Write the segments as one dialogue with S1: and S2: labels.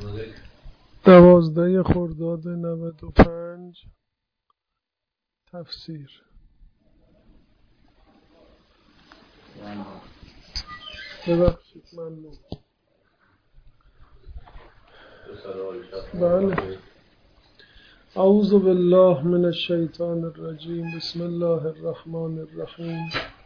S1: 12 خرداد 95 تفسیر. ببخشید ممنون. بله. اعوذ بالله من الشیطان الرجیم. بسم الله الرحمن الرحیم.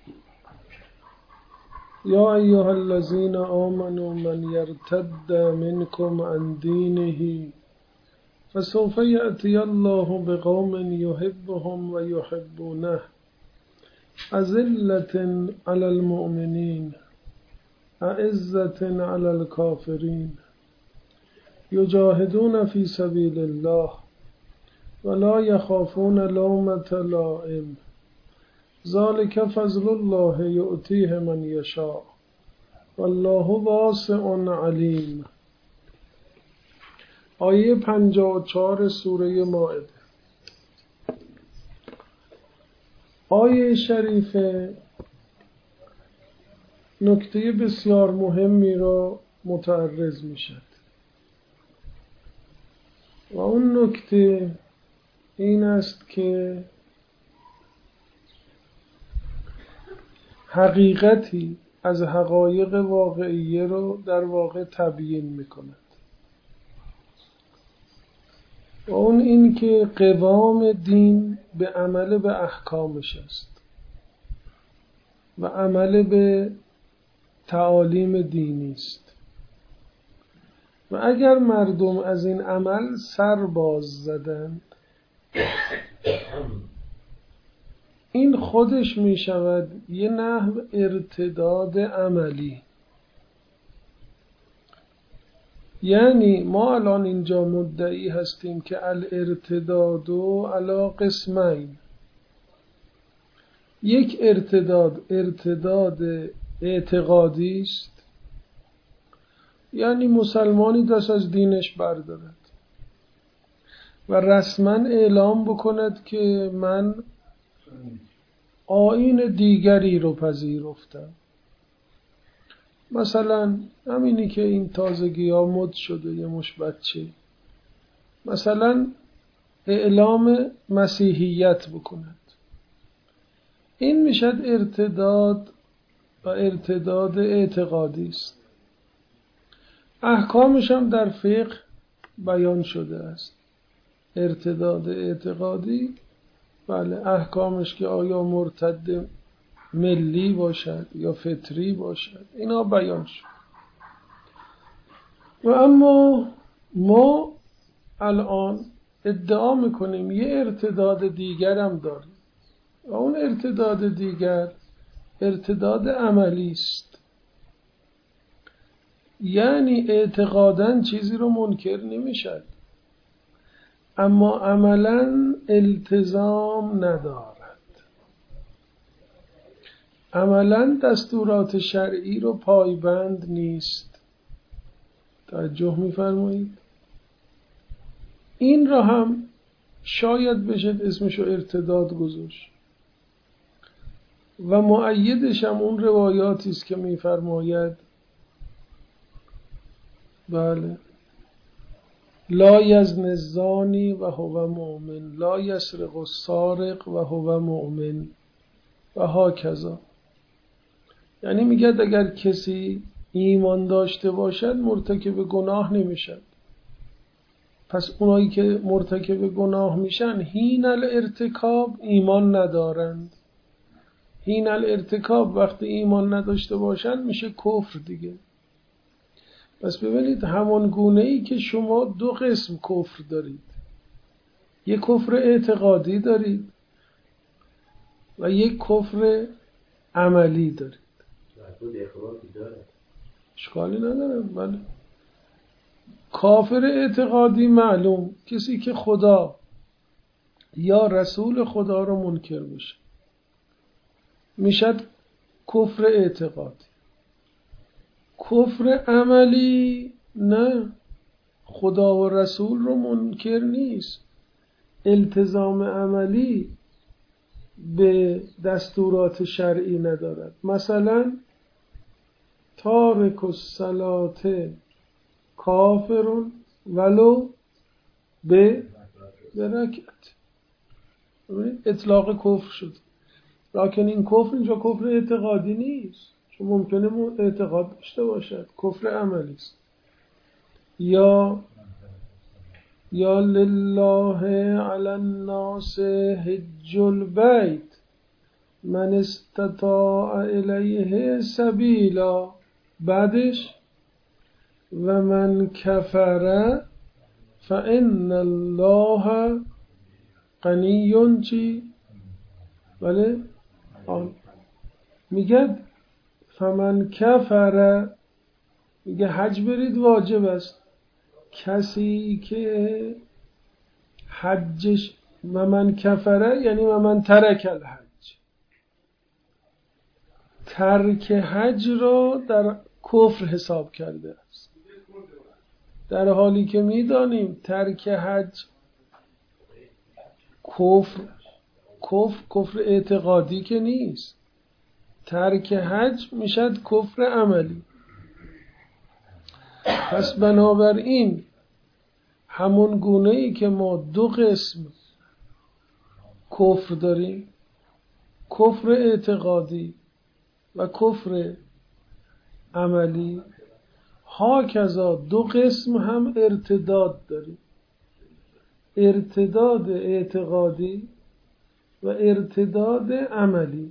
S1: یا ایها الذین آمنوا من یرتد منکم عن دینه فسوف یأتی الله بقوم یحبهم و یحبونه أذلة علی المؤمنین أعزة علی الکافرین یجاهدون فی سبیل الله ولا یخافون لومة لائم ذلك فضل الله یؤتیه من یشاء والله واسع علیم. آیه 54 سوره مائده. آیه شریفه نکته بسیار مهمی را متعرض می شد و اون نکته این است که حقیقتی از حقایق واقعیه رو در واقع تبیین می کند و اون این که قوام دین به عمل به احکامش است و عمل به تعالیم دینی است و اگر مردم از این عمل سر باز زدند این خودش می شود یه نحو ارتداد عملی. یعنی ما الان اینجا مدعی هستیم که الارتداد علی قسمین. یک ارتداد اعتقادی است، یعنی مسلمانی دست از دینش بردارد و رسما اعلام بکند که من آیین دیگری رو پذیرفتم. مثلا همینی که این تازگی ها مد شده یه مش بچه مثلا اعلام مسیحیت بکند، این میشد ارتداد و ارتداد اعتقادی است. احکامش هم در فقه بیان شده است. ارتداد اعتقادی بله احکامش که آیا مرتد ملی باشد یا فطری باشد اینا بیان شد. و اما ما الان ادعا میکنیم یه ارتداد دیگر هم داریم و اون ارتداد دیگر ارتداد عملی است. یعنی اعتقاداً چیزی رو منکر نمیشد اما عملاً التزام ندارد. عملاً دستورات شرعی رو پایبند نیست. توجه می‌فرمایید؟ این را هم شاید بشه اسمشو ارتداد گذاشت و مؤیدش هم اون روایاتی است که می‌فرماید بله لا یزن الزانی و هو مؤمن لا یسرق السارق و هو مؤمن و هاکذا. یعنی میگه اگر کسی ایمان داشته باشد مرتکب گناه نمیشد. پس اونایی که مرتکب گناه میشن حین الارتکاب ایمان ندارند. حین الارتکاب وقتی ایمان نداشته باشند میشه کفر دیگه. پس ببینید همان گونه‌ای که شما دو قسم کفر دارید، یک کفر اعتقادی دارید و یک کفر عملی دارید. اشکالی نداره. بله کافر اعتقادی معلوم کسی که خدا یا رسول خدا رو منکر بشه میشد کفر اعتقادی. کفر عملی نه، خدا و رسول رو منکر نیست، التزام عملی به دستورات شرعی ندارد. مثلا تارک الصلاة کافرون ولو به رکعت. اطلاق کفر شد، لکن این کفر اینجا کفر اعتقادی نیست، چون ممکنه اعتقاد داشته باشد، کفر عملی است. یا لله علی الناس حج البیت من استطاع الیه سبیلا، بعدش و من کفر فان الله غنی چی؟ بله میگه فمن کفر، میگه حج برید واجب است. کسی که حجش و من کفره یعنی و من ترک الحج، ترک حج را در کفر حساب کرده است، در حالی که میدانیم ترک حج کفر اعتقادی که نیست، ترک حج میشد کفر عملی. پس بنابراین همون گونه ای که ما دو قسم کفر داریم، کفر اعتقادی و کفر عملی، هاکذا دو قسم هم ارتداد داریم، ارتداد اعتقادی و ارتداد عملی.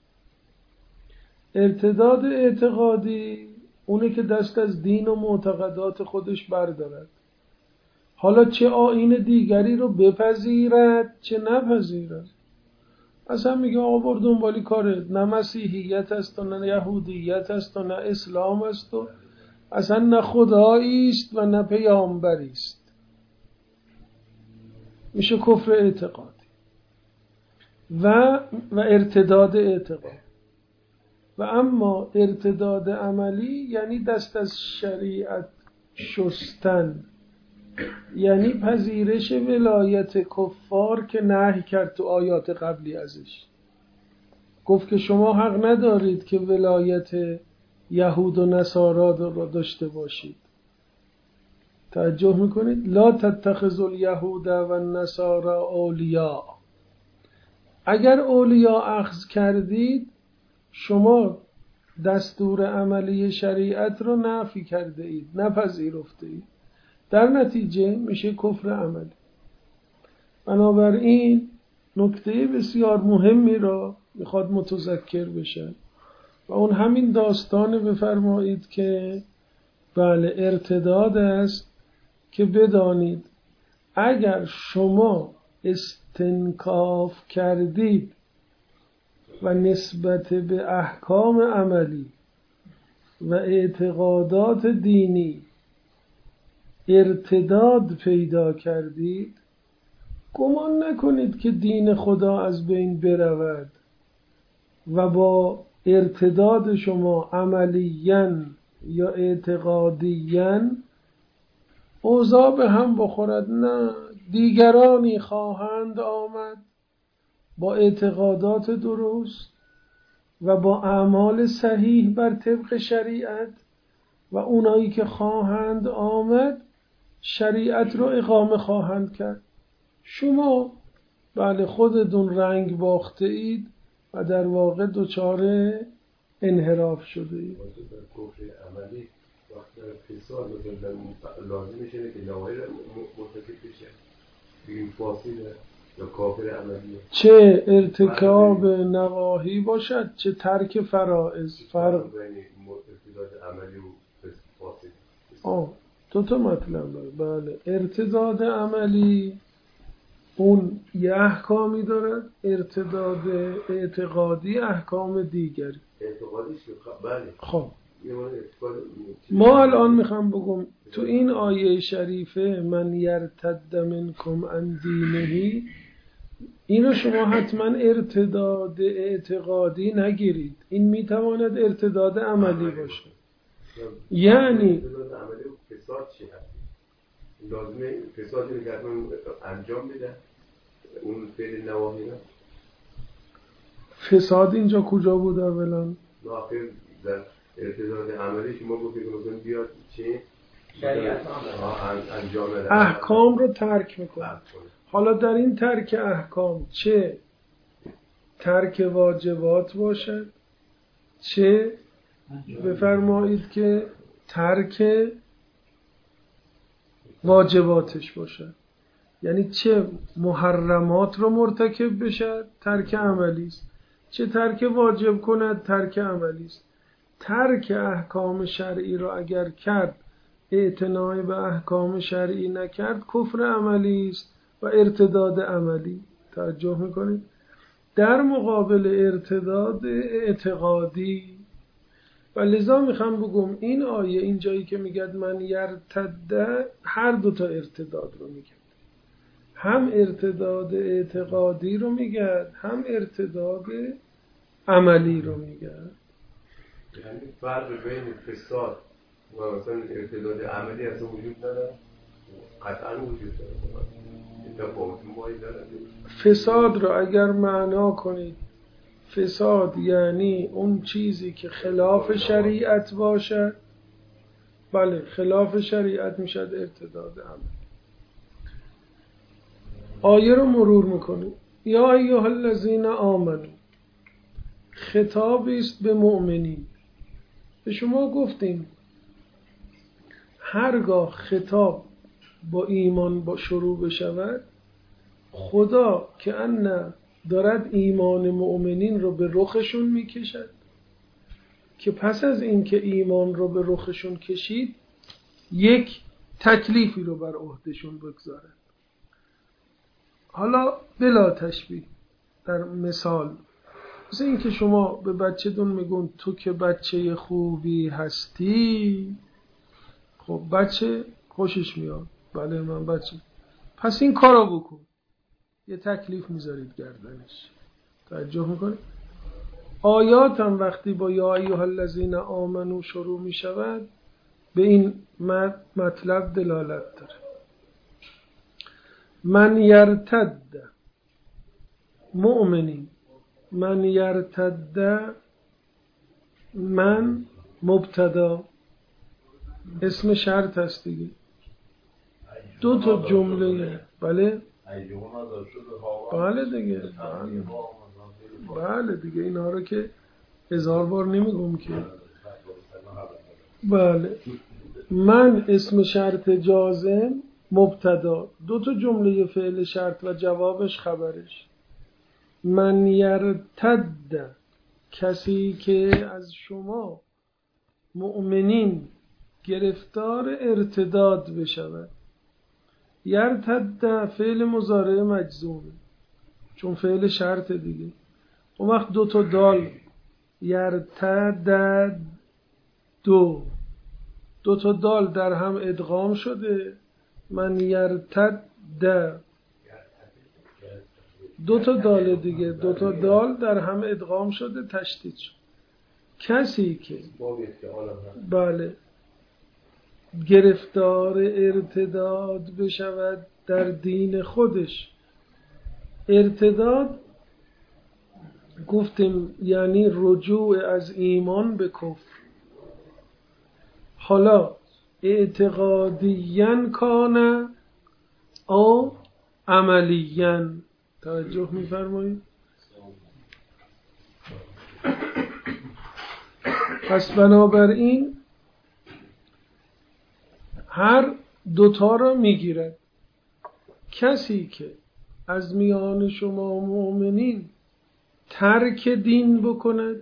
S1: ارتداد اعتقادی اونه که دست از دین و معتقدات خودش بردارد، حالا چه آیین دیگری رو بپذیرد چه نپذیرد. اصلا میگه آقا برو دنبالی کارت، نه مسیحیت است و نه یهودیت است و نه اسلام است و اصلا نه خدایی است و نه پیامبری است، میشه کفر اعتقادی و ارتداد اعتقاد. و اما ارتداد عملی یعنی دست از شریعت شستن، یعنی پذیرش ولایت کفار که نهی کرد تو آیات قبلی ازش. گفت که شما حق ندارید که ولایت یهود و نصارا را داشته باشید. توجه میکنید؟ لا تتخذوا الیهود و النصارا اولیاء. اگر اولیاء اخذ کردید شما دستور عملی شریعت رو نفی کرده اید، نپذیرفته اید، در نتیجه میشه کفر عملی. بنابراین نکته بسیار مهمی را میخواد متذکر بشن و اون همین داستان بفرمایید که بله ارتداد است، که بدانید اگر شما استنکاف کردید و نسبت به احکام عملی و اعتقادات دینی ارتداد پیدا کردید، گمان نکنید که دین خدا از بین برود و با ارتداد شما عملیاً یا اعتقادیاً اوضاع به هم بخورد. نه، دیگرانی خواهند آمد با اعتقادات درست و با اعمال صحیح بر طبق شریعت و اونایی که خواهند آمد شریعت رو اقامه خواهند کرد. شما بله خودتون رنگ باخته اید و در واقع دچار انحراف شده اید.
S2: عملی وقتی فساد لازم میشه که نواهی مرتکب بشه، بگیم فاسده یا کافر عملیه،
S1: چه ارتکاب نواهی باشد چه ترک فرائض. فرق
S2: بین ارتداد عملی و فاسد
S1: دو تا مطلب داره. بله ارتداد عملی اون یه احکامی دارد، ارتداد اعتقادی احکام دیگری.
S2: اعتقادیش بله.
S1: خب ما الان میخوام بگم تو این آیه شریفه من یرتد منکم عن دینه، اینو شما حتما ارتداد اعتقادی نگیرید، این میتواند ارتداد عملی باشه. یعنی
S2: ارتداد عملی و فساد چی هست؟ لازمه فسادی رو که انجام بده اون فعل نواهی نه.
S1: فساد اینجا کجا بود اولا؟
S2: آخر در ارتداد عملی شما گفتید مثلا بیاد چی
S1: احکام رو ترک میکنه. حالا در این ترک احکام چه ترک واجبات باشد، چه بفرمایید که ترک واجباتش باشد، یعنی چه محرمات رو مرتکب بشد ترک عملی است، چه ترک واجب کند ترک عملی است. ترک احکام شرعی رو اگر کرد، اعتنای به احکام شرعی نکرد، کفر عملی است و ارتداد عملی. توجه میکنید؟ در مقابل ارتداد اعتقادی. و لذا میخوام بگم این آیه این جایی که میگد من یرتد، هر دوتا ارتداد رو میگه، هم ارتداد اعتقادی رو میگه، هم ارتداد عملی رو میگه.
S2: یعنی فرق بین فساد و مثلا ارتداد عملی اصلا وجود نداره؟ قطعا وجود داره.
S1: فساد رو اگر معنا کنید، فساد یعنی اون چیزی که خلاف شریعت باشه، بله خلاف شریعت میشد ارتداد عملی. آیه رو مرور میکنید. یا ایها الذین آمنو، خطابی است به مؤمنین. به شما گفتیم هرگاه خطاب با ایمان با شروع بشود، خدا که ان دارد ایمان مؤمنین رو به رخشون میکشد که پس از اینکه ایمان رو به رخشون کشید یک تکلیفی رو بر عهدهشون بگذارد. حالا بلا تشبیه در مثال، مثل این که شما به بچه دون میگون تو که بچه خوبی هستی، خب بچه خوشش میاد، بله من بچه، پس این کارو بکن، یه تکلیف میذارید گردنش. توجه میکنید؟ آیات هم وقتی با یا ایها الذین آمنو شروع میشود به این مطلب دلالت داره. من یرتد مؤمنین، من یرتد، من مبتدا اسم شرط هست دیگه، دو تا جمله. بله بله دیگه، بله دیگه اینا رو که 1000 بار نمیگم که. بله من اسم شرط جازم، مبتدا، دو تا جمله فعل شرط و جوابش خبرش. من یرتد، کسی که از شما مؤمنین گرفتار ارتداد بشود. یرتد فعل مضارع مجزومه چون فعل شرط دیگه. اون وقت دو تا دال، یرتد دو تا دال در هم ادغام شده. من یرتد، دو تا دال دیگه، دو تا دال در هم ادغام شده تشدید شد. کسی که بله گرفتار ارتداد بشود در دین خودش. ارتداد گفتیم یعنی رجوع از ایمان به کفر، حالا اعتقادیاً کانه او عملیاً. توجه می‌فرمایید؟ پس بنابراین هر دوتا را میگیرد. کسی که از میان شما مؤمنین ترک دین بکند،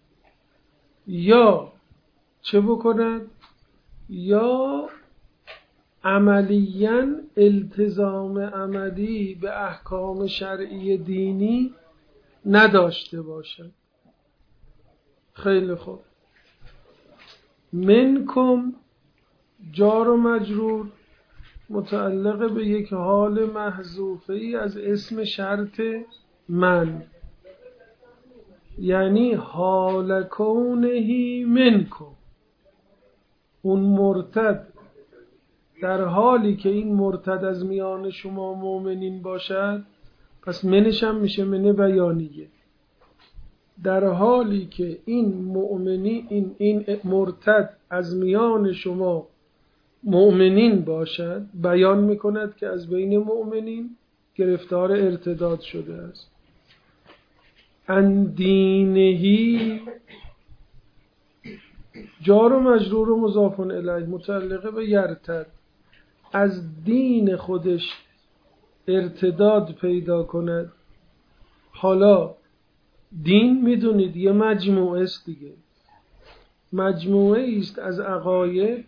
S1: یا چه بکند؟ یا عملیاً التزام عملی به احکام شرعی دینی نداشته باشد. خیلی خوب. منکم جار و مجرور متعلق به یک حال محذوفه ای از اسم شرط من، یعنی حال کونهی منکم. اون مرتد در حالی که این مرتد از میان شما مؤمنین باشد، پس منش هم میشه من بیانیه. در حالی که این مؤمنی این مرتد از میان شما مؤمنین باشد بیان میکند که از بین مؤمنین گرفتار ارتداد شده است. عن دینهی جار و مجرور و مضاف الیه متعلقه به یرتد، از دین خودش ارتداد پیدا کند. حالا دین میدونید یه مجموعه است دیگه، مجموعه است از عقاید،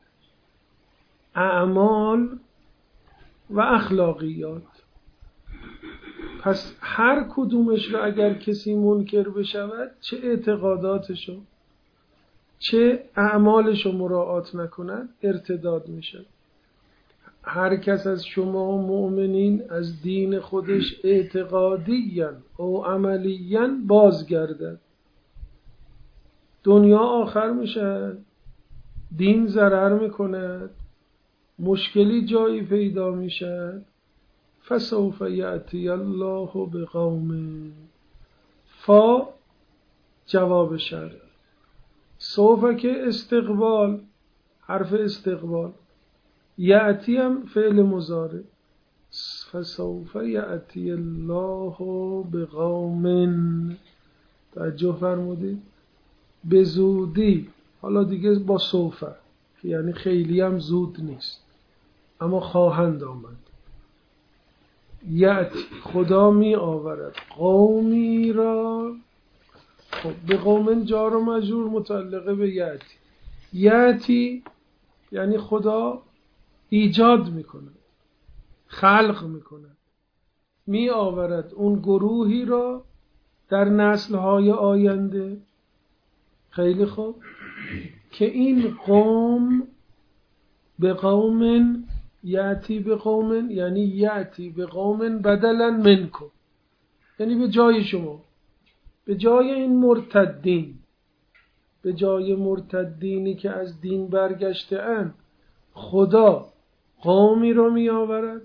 S1: اعمال و اخلاقیات. پس هر کدومش رو اگر کسی منکر بشود، چه اعتقاداتشو چه اعمالشو مراعات نکند، ارتداد میشه. هر کس از شما مؤمنین از دین خودش اعتقادیاً او عملیاً بازگردد، دنیا آخر میشه، دین ضرر میکند، مشکلی جایی پیدا میشه. فسوف یأتی الله بقوم، فا جواب شرط، سوف که استقبال، حرف استقبال، یأتی هم فعل مضارع. فسوف یأتی الله بقوم، توجه فرمودید، به زودی. حالا دیگه با سوف که یعنی خیلی هم زود نیست، اما خواهند آمد. یأتی خدا می آورد قومی را. خب به قوم جار و مجرور متعلقه به یأتی. یأتی یعنی خدا ایجاد میکنه، خلق میکنه، می آورد اون گروهی را در نسل‌های آینده. خیلی خوب، که این قوم به قوم یأتی به قوم یعنی یأتی به قوم بدلا منکم، یعنی به جای شما، به جای این مرتدین، به جای مرتدینی که از دین برگشته اند، خدا قومی رو می آورد.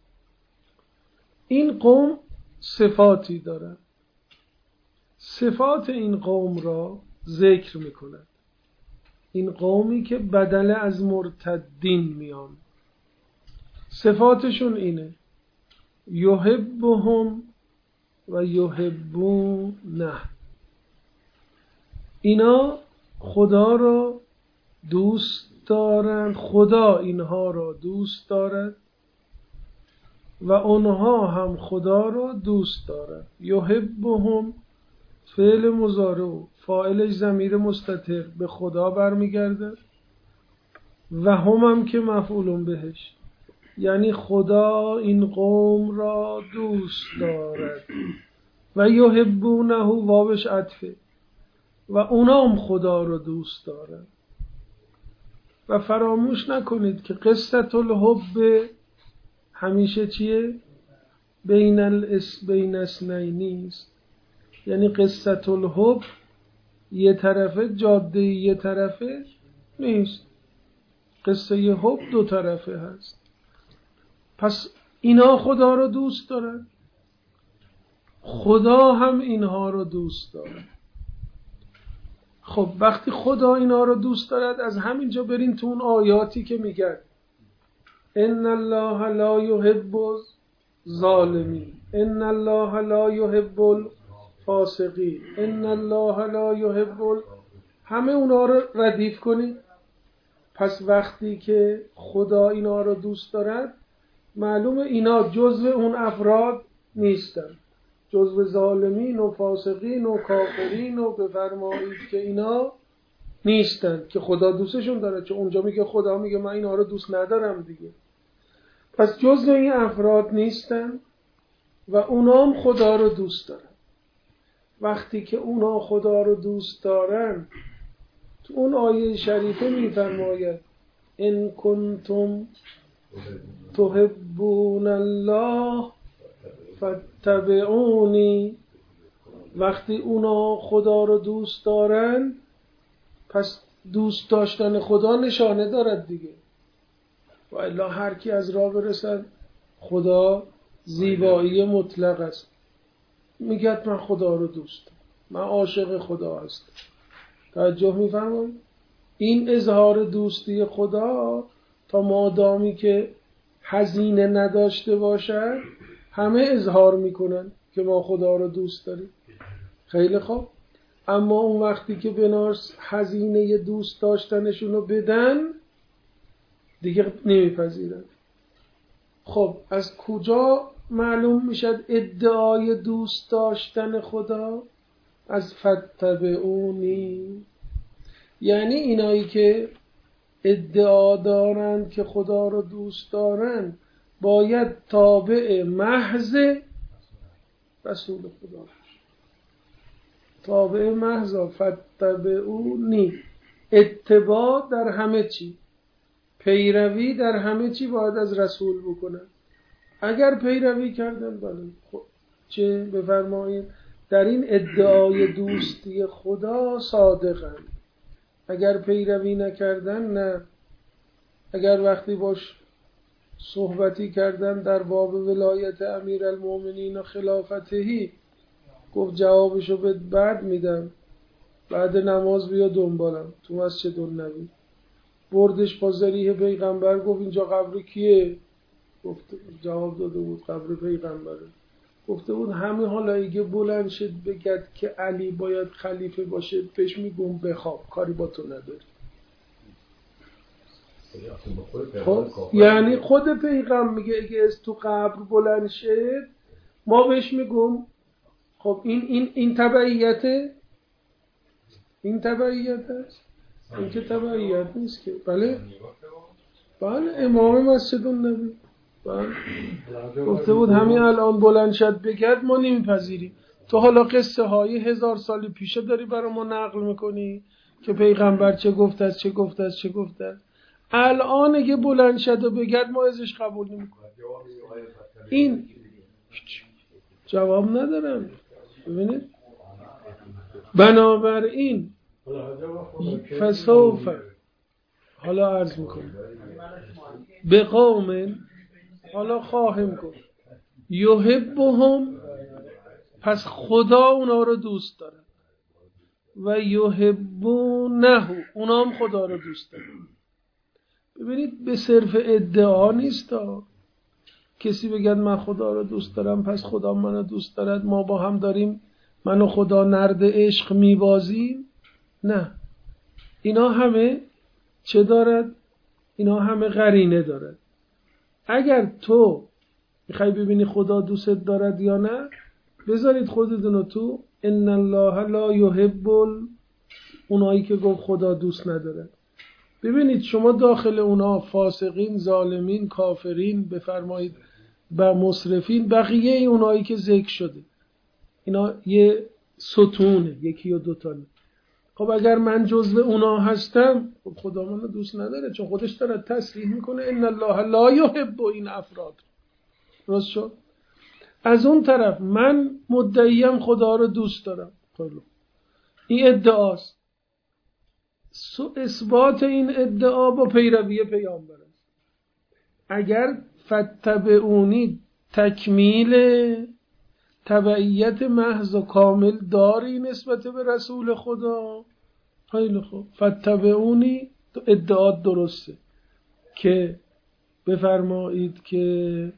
S1: این قوم صفاتی دارد، صفات این قوم را ذکر می کند. این قومی که بدل از مرتدین میان، صفاتشون اینه: یحبهم و یحبونه، اینا خدا را دوست دارند، خدا اینها را دوست دارد و اونها هم خدا را دوست دارند. یحبهم فعل مضارع، فاعلش ضمیر مستتر به خدا برمیگرده، و هم که مفعول بهش، یعنی خدا این قوم را دوست دارد. و یحبونه واوش عطفه، و اونا هم خدا را دوست دارند. و فراموش نکنید که قصة الحب همیشه چیه؟ بین اثنین است. یعنی قصة الحب یه طرفه جاده، یه طرفه نیست. قصه حب دو طرفه هست. پس اینا خدا رو دوست دارن، خدا هم اینها رو دوست داره. خب وقتی خدا اینها رو دوست دارد، از همینجا برین تو اون آیاتی که میگن ان الله لا یحب الظالمین، ان الله لا یحب الفاسقین، ان الله لا یحب همه اونا رو ردیف کنید. پس وقتی که خدا اینا رو دوست دارد، معلومه اینا جزو اون افراد نیستن، جزو ظالمین و فاسقین و کافرین و بفرمایید که اینا نیستن که خدا دوستشون داره، چون اونجا میگه خدا میگه من اینا رو دوست ندارم دیگه. پس جزو این افراد نیستن و اونا هم خدا رو دوست دارن. وقتی که اونا خدا رو دوست دارن، تو اون آیه شریفه میفرماید ان کنتم تحبون الله فاتبعونی. وقتی اونا خدا رو دوست دارن، پس دوست داشتن خدا نشانه دارد دیگه. و الا هر کی از راه برسد، خدا زیبایی مطلق است، میگه من خدا رو دوست دارم، من عاشق خدا هستم. توجه میفرمایید؟ این اظهار دوستی خدا تا مادامی که هزینه نداشته باشد همه اظهار میکنن که ما خدا رو دوست داریم. خیلی خوب، اما اون وقتی که بناس هزینه دوست داشتنشون رو بدن دیگه نمیپذیرن. خب از کجا معلوم میشد ادعای دوست داشتن خدا؟ از فتبعونی، یعنی اینایی که ادعا دارند که خدا رو دوست دارند باید تابع محض رسول خدا باشه. تابع محض فتبعونی، اتباع در همه چی، پیروی در همه چی باید از رسول بکنن. اگر پیروی کردن بله خب چه بفرمایید در این ادعای دوستی خدا صادقن. اگر پیروی نکردن نه. اگر وقتی باش صحبتی کردن در باب ولایت امیرالمومنین و خلافتهی گفت جوابشو بعد میدم، بعد نماز بیا دنبالم تو مسجد النبی، بردش با ذریح پیغمبر، گفت اینجا قبر کیه؟ گفت جواب داده بود قبر پیغمبره. گفته بود همه حالا اگه بلند شد بگد که علی باید خلیفه باشه بهش میگم بخواب، کاری با تو نداری. خب یعنی خود پیغمبر میگه اگه از تو قبر بلند شد ما بهش میگم خب این تبعیته، این تبعیت است، این که تبعیت نیست که. بله امام مسجد النبی گفته بود همین الان بلند شد بگد ما نمیپذیریم. تو حالا قصه های 1000 سال پیشه داری برای ما نقل میکنی که پیغمبر چه گفته است چه گفته است چه گفته است. الان اگه بلند شد و بگد ما ازش قبول نمیکنیم. این جواب ندارم. ببینید بنابراین فسوف، حالا عرض میکنم به قوم، حالا خواهم گفت یحبهم، پس خدا اونا رو دوست داره، و یحبونه، اونا هم خدا رو دوست داره. ببینید به صرف ادعا نیست کسی بگد من خدا رو دوست دارم پس خدا منو دوست دارد، ما با هم داریم من و خدا نرد عشق میبازیم. نه، اینا همه چه دارد؟ اینا همه قرینه دارد. اگر تو میخوای ببینی خدا دوست دارد یا نه، بذارید خودتونو تو ان الله لا یحب اونایی که گفت خدا دوست ندارد. ببینید شما داخل اونا فاسقین، ظالمین، کافرین، بفرمایید و مسرفین، بقیه اونایی که ذکر شده اینا یه ستونه، یکی یا دوتا نه. خب اگر من جزو اونا هستم خب خدا منو دوست نداره، چون خودش داره تصریح میکنه ان الله لا یحب این افراد. درست شد؟ از اون طرف من مدعیم خدا رو دوست دارم، خیلی این ادعاست. اثبات این ادعا با پیروی پیامبر است. اگر فتبعونی تکمیل تبعیت محض و کامل داری نسبت به رسول خدا، خیلی خوب، فتبعونی ادعا درسته که بفرمایید که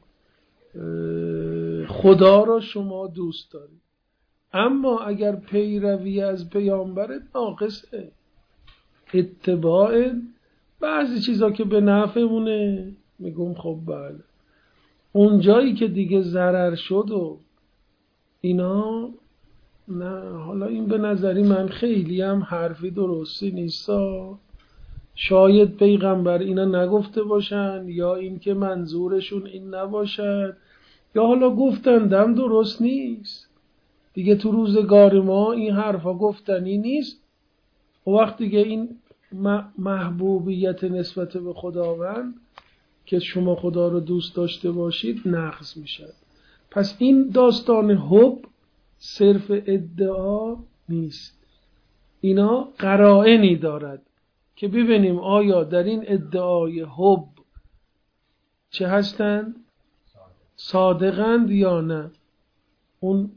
S1: خدا را شما دوست دارید. اما اگر پیروی از پیامبرت ناقصه، اتباع بعضی چیزا که به نفعمونه میگم خب بله. اون جایی که دیگه ضرر شد و اینا نه، حالا این به نظری من خیلی هم حرفی درستی نیستا. شاید پیغمبر اینا نگفته باشن، یا این که منظورشون این نباشد، یا حالا گفتندم درست نیست دیگه. تو روزگار ما این حرفا گفتنی نیست. و وقتی که این محبوبیت نسبت به خداوند که شما خدا رو دوست داشته باشید نقض میشه. پس این داستان حب صرف ادعا نیست، اینا قرائنی دارد که ببینیم آیا در این ادعای حب چه هستند؟ صادقند یا نه. اون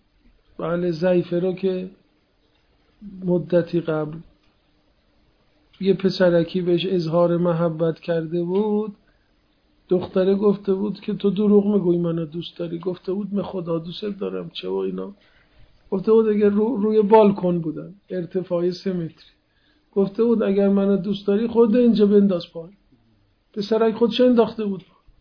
S1: بله ضعیفه رو که مدتی قبل یه پسرکی بهش اظهار محبت کرده بود، دختره گفته بود که تو دروغ میگوی منو دوست داری. گفته بود من خدا دوست دارم چه و اینا. گفته بود اگر روی بالکن بودن ارتفاع 3 متری، گفته بود اگر منو دوست داری خود اینجا بنداز پایین. پسرک خودش انداخته بود.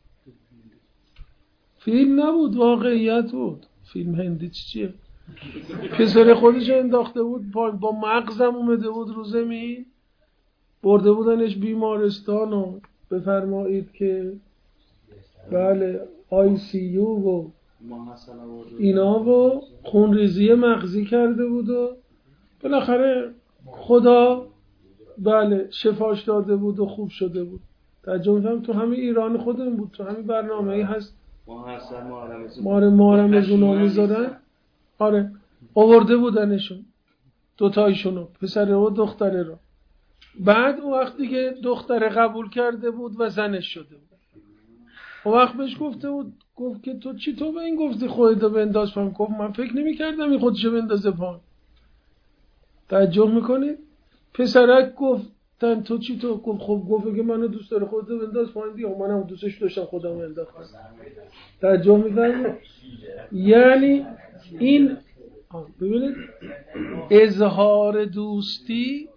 S1: فیلم نبود، واقعیت بود. فیلم هندی چیه؟ پسر خودش انداخته بود پایین، با مغزم اومده بود رو زمین. برده بودنش بیمارستان و بفرمایید که بله ICU و اینا و خونریزی مغزی کرده بود و بالاخره خدا بله شفاش داده بود و خوب شده بود. ترجمه تو همین ایران خودمون بود، تو همین برنامه‌ای هست مارم زونا میذارن. آره آورده بودنشون دوتایشونو، پسر و دختره رو. بعد اون وقتی که دختره قبول کرده بود و زنش شده بود، اون وقت بهش گفته بود، گفت که تو چی تو به این گفتی خودتو بنداز پایین؟ گفت من فکر نمی‌کردم این خودشو بندازه پایین. تعجب میکنید؟ پسرک گفت تو چی تو؟ گفت خب گفت که منو دوست داره خودتو بنداز پایین دیگه، منم دوستش داشتم خودم انداختم. تعجب میکنید؟ یعنی این ببینید اظهار دوستی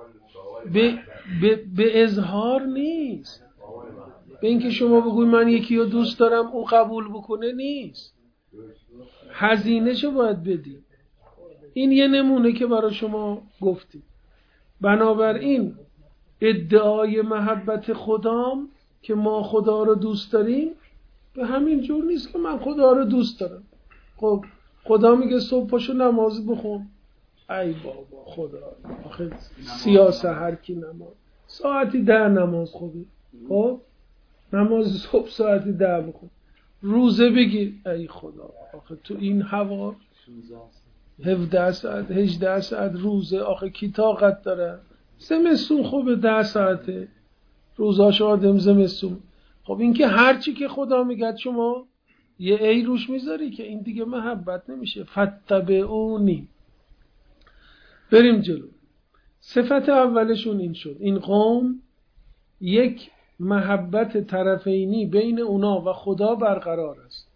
S1: به اظهار نیست، به اینکه شما بگوی من یکی رو دوست دارم او قبول بکنه نیست، هزینه‌شو باید بدی. این یه نمونه که برای شما گفتیم. بنابراین ادعای محبت خدام که ما خدا رو دوست داریم به همین جور نیست که من خدا رو دوست دارم. خب خدا میگه صبح پاشو نماز بخون. ای بابا خدا آخه سیاسه هر کی نماز ساعتی 10 نماز خوبی، خب نماز صبح ساعتی 10 بخون. روزه بگیر ای خدا آخه تو این هوا 17 ساعت 18 ساعت روزه، آخه کی طاقت داره؟ زمستون خوبه 10 ساعته روزاش آدم زمستون. خب این که هرچی که خدا میگه شما یه ای روش میذاری که این دیگه محبت نمیشه. فتبعونی. بریم جلو. صفت اولشون این شد، این قوم یک محبت طرفینی بین اونا و خدا برقرار است.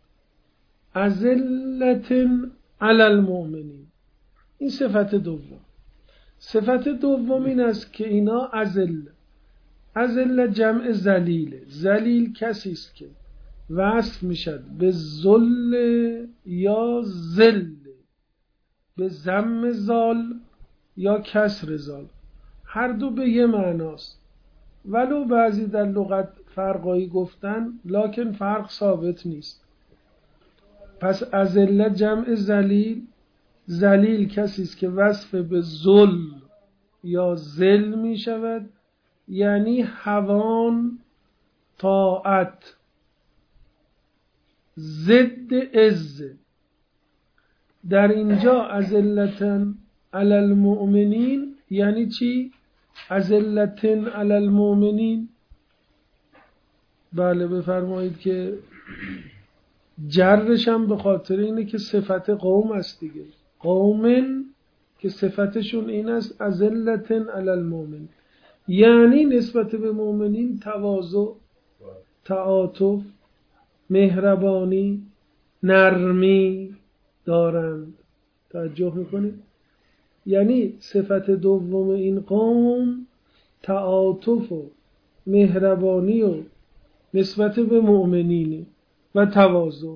S1: اذلة علی المؤمنین. این صفت دوم. صفت دوم این است که اینا اذل جمع ذلیل. ذلیل کسی است که وصف میشد به ذل یا ذل، به ضم زال یا کسر زال، هر دو به یه معناست. ولو بعضی در لغت فرقایی گفتن لکن فرق ثابت نیست. پس اذل جمع ذلیل، ذلیل کسی است که وصف به ذل یا ذل می شود، یعنی هوان طاعت، ضد عز. در اینجا اذلتن علی المؤمنین یعنی چی؟ اذلتن علی المؤمنین بله بفرمایید که جرش هم به خاطر اینه که صفت قوم است دیگه. قومن که صفتشون این است اذلتن علی المؤمنین، یعنی نسبت به مؤمنین تواضع، تعاطف، مهربانی، نرمی دارند. توجه میکنید؟ یعنی صفت دوم این قوم تعاطف و مهربانی و نسبت به مؤمنین و تواضع.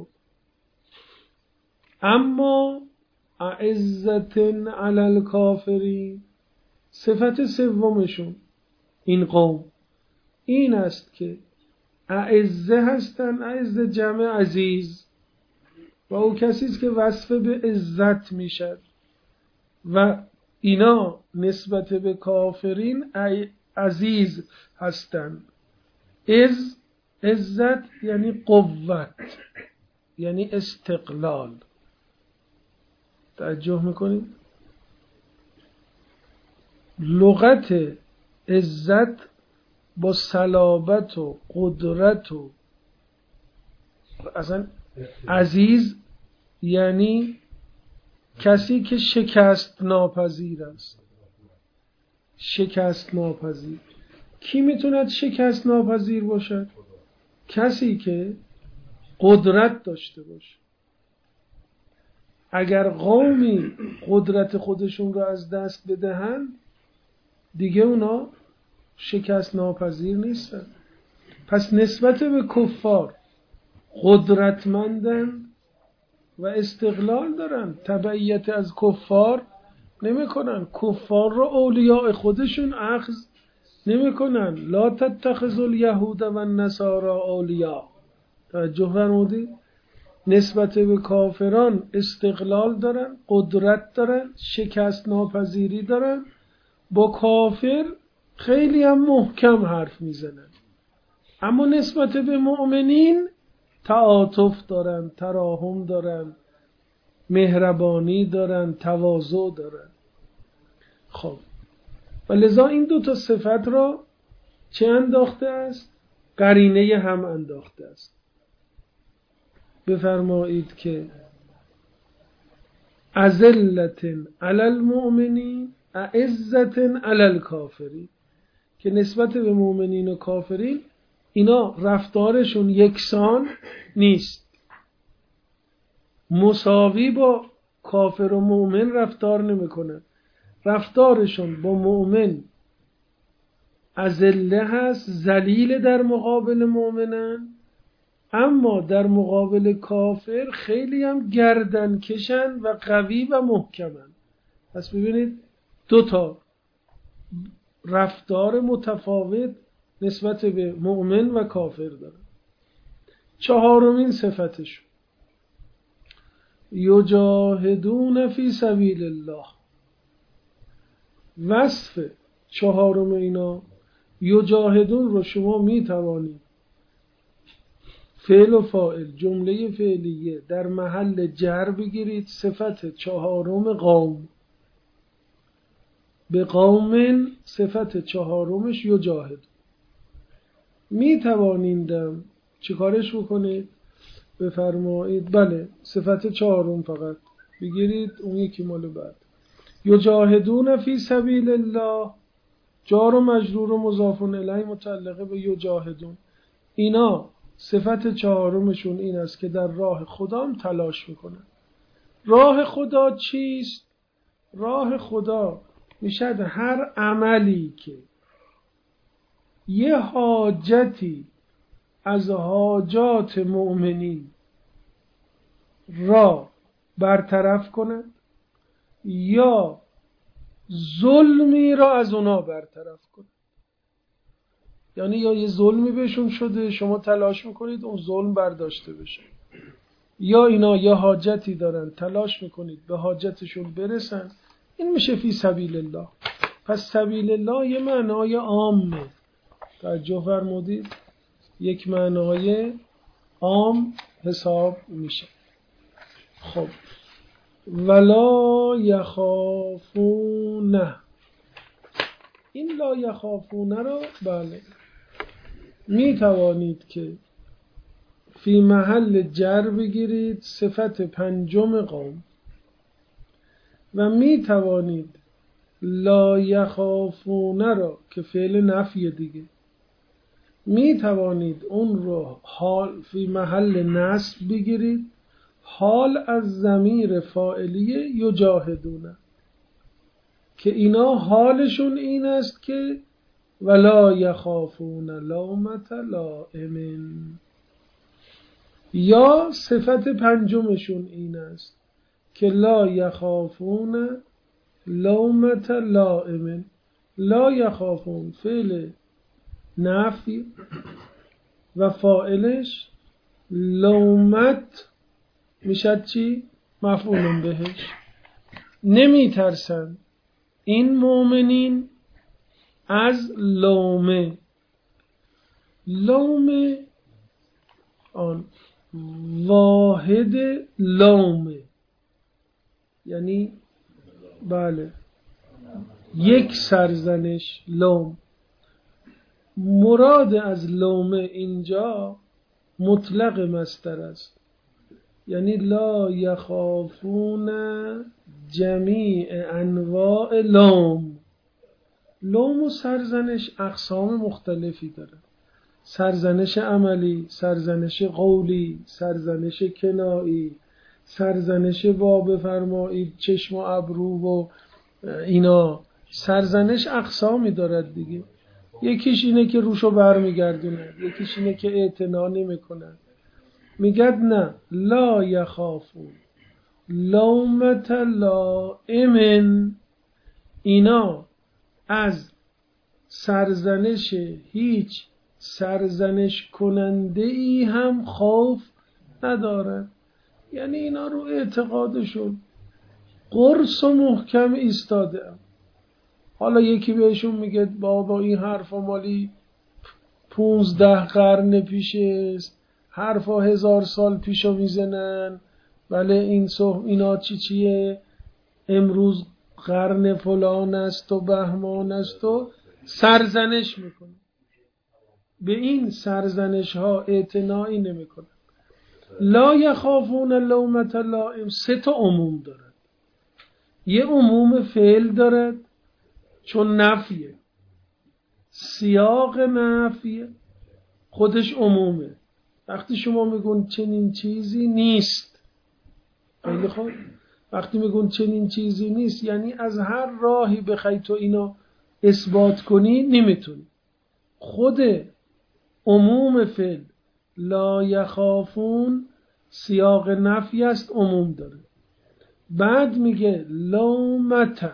S1: اما اعزة علی الکافرین، صفت سومشون این قوم این است که اعزه هستن. اعزه جمع عزیز و او کسی است که وصف به عزت میشد و اینا نسبت به کافرین عزیز هستند. عزت یعنی قوت، یعنی استقلال. توجه میکنید؟ لغت عزت با صلابت و قدرت و اصلا عزیز یعنی کسی که شکست ناپذیر است. شکست ناپذیر. کی میتوند شکست ناپذیر باشد؟ کسی که قدرت داشته باشه. اگر قومی قدرت خودشون رو از دست بدهند دیگه اونا شکست ناپذیر نیستن. پس نسبت به کفار قدرتمندن و استقلال دارن، تبعیت از کفار نمی کنن، کفار رو اولیاء خودشون اخذ نمی کنن. لا تتخذوا الیهود و النصارى اولیاء. توجه فرمودید؟ نسبت به کافران استقلال دارن، قدرت دارن، شکست ناپذیری دارن. با کافر خیلی هم محکم حرف میزنن. اما نسبت به مؤمنین تعاطف دارن، تراحم دارن، مهربانی دارن، تواضع دارن. خب و لذا این دو تا صفت را چه انداخته است؟ قرینه هم انداخته است. بفرمایید که اذلة علی المؤمنین اعزة علی الکافرین، که نسبت به مؤمنین و کافرین اینا رفتارشون یکسان نیست، مساوی با کافر و مؤمن رفتار نمیکنن. رفتارشون با مؤمن اذله هست، ذلیل در مقابل مؤمنن، اما در مقابل کافر خیلی هم گردن کشن و قوی و محکمن. پس ببینید دو تا رفتار متفاوت نسبت به مؤمن و کافر دارن. چهارمین صفتش یجاهدون فی سبیل الله. وصف چهارم اینا یجاهدون رو شما می توانید فعل و فاعل جمله فعلیه در محل جر بگیرید. صفت چهارم قوم، به قوم صفت چهارمش یجاهد. می توانیدم چیکارش بکنید؟ بفرمایید بله صفت چهارم فقط بگیرید، اون یکی مال بعد. یجاهدون فی سبیل الله جار و مجرور و مضاف الیه متعلقه به یجاهدون. اینا صفت چهارمشون این است که در راه خدا هم تلاش میکنن. راه خدا چیست؟ راه خدا میشد هر عملی که یه حاجتی از حاجات مؤمنین را برطرف کنند یا ظلمی را از اونا برطرف کنند. یعنی یا یه ظلمی بهشون شده شما تلاش میکنید اون ظلم برداشته بشه، یا اینا یه حاجتی دارن تلاش میکنید به حاجتشون برسن. این میشه فی سبیل الله. پس سبیل الله یه معنای عامه، توجه فرمودید، یک معنای عام حساب میشه. خب ولا یخافون، این لا یخافون رو بله می توانید که فی محل جر بگیرید صفت پنجم قوم، و می توانید لا یخافون را که فعل نفی دیگه می توانید اون رو حال فی محل نصب بگیرید، حال از ضمیر فاعلیه یجاهدون، که اینا حالشون این است که ولا یخافون لومة لائم، یا صفت پنجمشون این است که لا یخافون لومة لائم. لا یخافون فعل نفی و فاعلش لومت میشد چی؟ مفعول بهش. نمی ترسن این مؤمنین از لومه. لومه آن واحد لومه، یعنی بله یک سرزنش لوم. مراد از لومه اینجا مطلق مصدر است، یعنی لا یخافون جمیع انواع لوم. لوم و سرزنش اقسام مختلفی داره. سرزنش عملی، سرزنش قولی، سرزنش کنایی، سرزنش با بفرمایید چشم و ابرو و اینا. سرزنش اقسامی دارد دیگه. یکیش اینه که روشو برمیگردونه، یکیش اینه که اعتنا نمیکنه. میگد نه، لا یخافون لومت لائم، اینا از سرزنش هیچ سرزنش کننده ای هم خوف ندارد. یعنی اینا رو اعتقادشون قرص و محکم ایستاده. حالا یکی بهشون میگه بابا این حرفا مالی 15 قرن پیشه است، حرفا 1000 سال پیشو میزنن، بله اینا چیه امروز قرن فلان است و بهمان است و سرزنش میکنه. به این سرزنش ها اعتنایی نمیکنه. لا یخافون لومت لائم 3 عموم دارد. یه عموم فعل دارد چون نفیه، سیاق نفیه خودش عمومه. وقتی شما میگون چنین چیزی نیست، خیلی خوب، وقتی میگون چنین چیزی نیست یعنی از هر راهی بخوای تو اینو اثبات کنی نمیتونی. خود عموم فعل لا یخافون سیاق نفی است، عموم داره. بعد میگه لومت،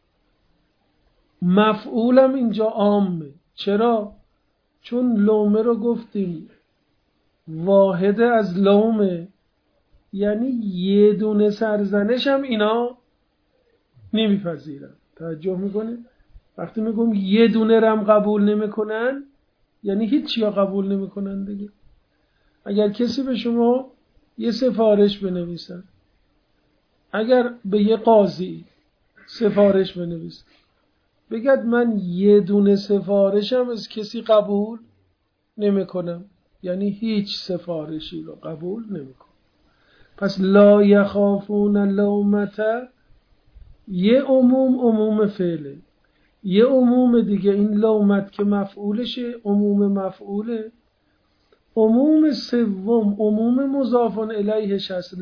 S1: مفعولم اینجا عامه. چرا؟ چون لومه رو گفتیم واحد از لومه، یعنی یه دونه سرزنش هم اینا نمیپذیرن. توجه میکنه؟ وقتی میگم یه دونه رم قبول نمیکنن یعنی هیچ یا قبول نمیکنن دیگه. اگر کسی به شما یه سفارش بنویسن، اگر به یه قاضی سفارش بنویسن بگد من یه دونه سفارشم از کسی قبول نمیکنم، یعنی هیچ سفارشی رو قبول نمیکنم. پس لا یخافون لومت یه عموم فعله، یه عموم دیگه این لومت که مفعولشه، عموم مفعوله. عموم سوم عموم مضاف الیهش هست،